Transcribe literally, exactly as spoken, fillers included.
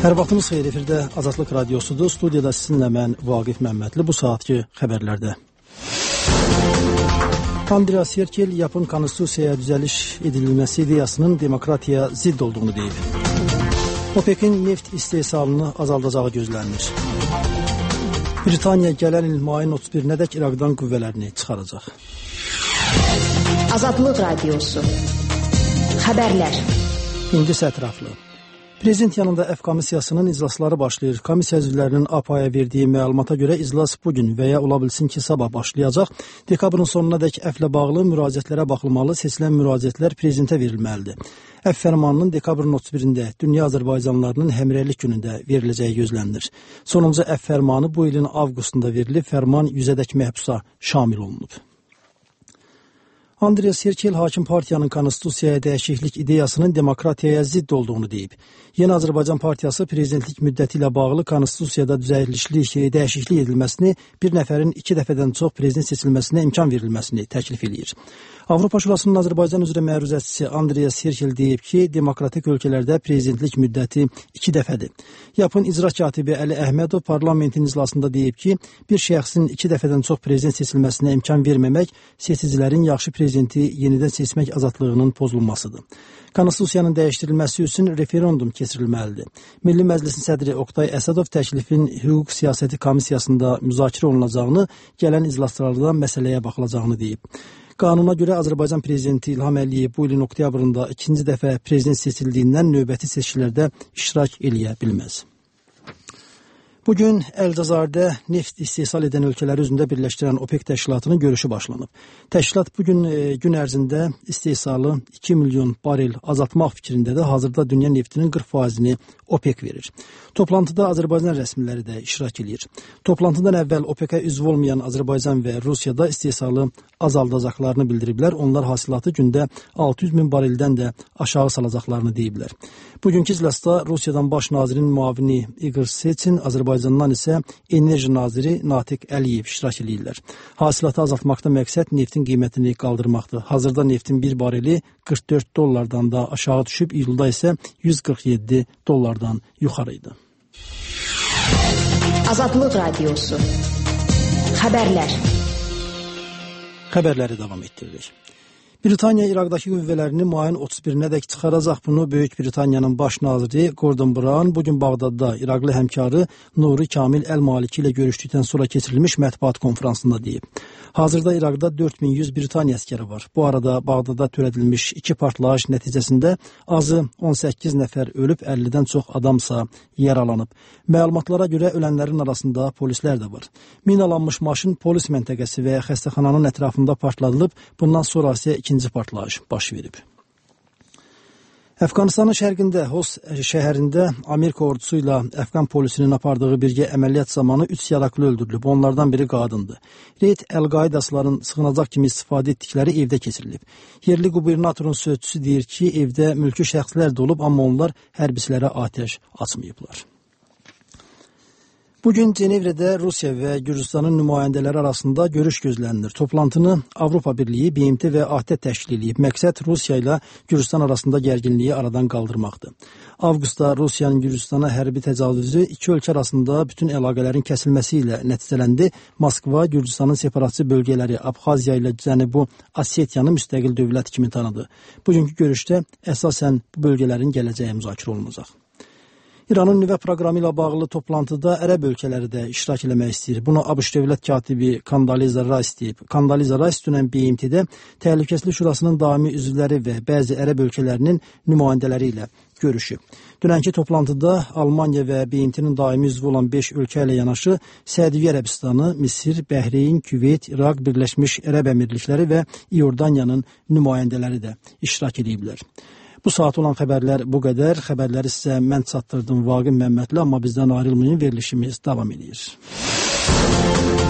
Hər vaxtınız xeyir, efirdə Azadlıq Radiosudur. Studiyada sizinlə mən Vaqif Məmmədli. Bu saatki xəbərlərdə. Andreas Yerkel, Yapon konstitusiyaya düzəliş edilməsi ideyasının demokratiyaya zidd olduğunu deyib. OPEC-in neft istehsalını azaldacağı gözlənilir. Britaniya gələn il mayın otuz birinədək İraqdan qüvvələrini çıxaracaq. Azadlıq Radiosu. Xəbərlər. İndi isə ətraflı. Prezident yanında F komissiyasının iclasları başlayır. Komissiya üzvlərinin A P A-ya verdiyi məlumata görə iclas bugün və ya ola bilsin ki, sabah başlayacaq. Dekabrın sonunadək F-lə bağlı müraciətlərə baxılmalı, seçilən müraciətlər prezidentə verilməlidir. F fərmanının dekabrın otuz birində Dünya Azərbaycanlılarının həmrəylik günündə veriləcəyi gözlənilir. Sonuncu F fərmanı bu ilin avqustunda verilib, fərman yüzədək məhbusa şamil olunub. Andreas Yerkel hakim partiyanın konstitusiyaya dəyişiklik ideyasının demokratiyaya zidd olduğunu deyib. Yeni Azərbaycan Partiyası prezidentlik müddəti ilə bağlı konstitusiyada düzəlişlik, dəyişiklik edilməsini, bir nəfərin iki dəfədən çox prezident seçilməsinə imkan verilməsini təklif edir. Avropa Şurasının Azərbaycan üzrə məruzəçisi Andreas Yerkel deyib ki, demokratik ölkələrdə prezidentlik müddəti iki dəfədir. Yapon icra katibi Əli Əhmədov parlamentin iclasında deyib ki, bir şəxsin iki dəfədən çox prezident seçilməsinə imkan verməmək seçicilərin yaxşı prezidenti yenidən seçmək azadlığının pozulmasıdır. Konstitusiyanın dəyişdirilməsi üçün referendum keçirilməlidir. Milli Məclisin sədri Oqtay Əsədov təklifin hüquq siyasəti komissiyasında müzakirə olunacağını, gələn iclaslarda məsələyə baxılacağını deyib. Qanuna görə Azərbaycan prezidenti İlham Əliyev bu ilin oktyabrında ikinci dəfə prezident seçildiyindən növbəti seçkilərdə iştirak eləyə bilməz. Bugün Əlcəzairdə neft istehsal edən ölkələri üzrə birləşdirən OPEC təşkilatının görüşü başlanıb. Təşkilat bugün e, gün ərzində istehsalı iki milyon barel azaltmaq fikrindədir. Hazırda dünya neftinin qırx faizini OPEC verir. Toplantıda Azərbaycan rəsmiləri də iştirak edir. Toplantıdan əvvəl OPEC-ə üzv olmayan Azərbaycan və Rusiyada istehsalı azaldacaqlarını bildiriblər. Onlar hasilatı gündə altı yüz min bareldən də aşağı salacaqlarını deyiblər. Bugünkü iclasda Rusiyadan baş nazirin müavini Igor Sechin, Azərbaycandan isə enerji naziri Natiq Əliyev iştirak edirlər. Hasilatı azaltmaqda məqsəd neftin qiymətini qaldırmaqdır. Hazırda neftin bir bareli qırx dörd dollardan da aşağı düşüb, iyulda isə yüz qırx yeddi dollardan yuxarı idi. Azadlıq Radiosu. Xəbərlər. Xəbərləri davam etdiririk. Britaniya İraqdakı qüvvələrini mayın otuz birinədək çıxaracaq. Bunu Böyük Britaniyanın baş naziri Gordon Brown bugün Bağdadda İraqlı həmkarı Nuri Kamil Əl-Maliki ilə görüşdükdən sonra keçirilmiş mətbuat konfransında deyib. Hazırda İraqda dörd min yüz Britaniya əskəri var. Bu arada Bağdadda törədilmiş iki partlayış nəticəsində azı on səkkiz nəfər ölüb, əllidən çox adamsa yaralanıb. Məlumatlara görə ölənlərin arasında polislər də var. Minalanmış maşın polis məntəqəsi və xəstəxananın ətrafında partladılıb. Bundan sonra isə ikinci partlayış baş verib. Əfqanistanın şərqində Hos şəhərində Amerika ordusu ilə Əfqan polisinin apardığı birgə əməliyyat zamanı üç yaraklı öldürülüb. Onlardan biri qadındır. Reyd Əl-Qaidasıların sığınacaq kimi istifadə etdikləri evdə keçirilib. Yerli qubernatorun sözçüsü deyir ki, evdə mülki şəxslər də olub, amma onlar hərbçilərə atəş açmayıblar. Bugün Cenevrədə Rusiya və Gürcüstanın nümayəndələri arasında görüş gözlənilir. Toplantını Avropa Birliyi, B M T və A T Ə təşkil edib. Məqsəd Rusiya ilə Gürcüstan arasında gərginliyi aradan qaldırmaqdır. Avqustda Rusiyanın Gürcüstana hərbi təcavüzü iki ölkə arasında bütün əlaqələrin kəsilməsi ilə nəticələndi. Moskva Gürcüstanın separatçı bölgələri Abxaziya ilə Cənubi Osetiyanı müstəqil dövlət kimi tanıdı. Bugünkü görüşdə əsasən bu bölgələrin gələcəyi müzakirə olunacaq. İranın nüvə proqramı ilə bağlı toplantıda ərəb ölkələri də iştirak eləmək istəyir. Bunu ABŞ dövlət katibi Kandaliza Rice deyib. Kandaliza Rice dünən B M T-də Təhlükəsizlik Şurasının daimi üzvləri və bəzi ərəb ölkələrinin nümayəndələri ilə görüşüb. Dünənki toplantıda Almaniya və B M T-nin daimi üzvü olan beş ölkə ilə yanaşı Səudiyyə Ərəbistanı, Misir, Bəhreyn, Küveyt, İraq, Birləşmiş Ərəb Əmirlikləri və İordaniyanın nümayəndələri də iştirak ediblər. Bu saat olan xəbərlər bu qədər. Xəbərləri sizə mən çatdırdım Vaqif Məmmədli, amma bizdən ayrılmayın, verilişimiz davam edir.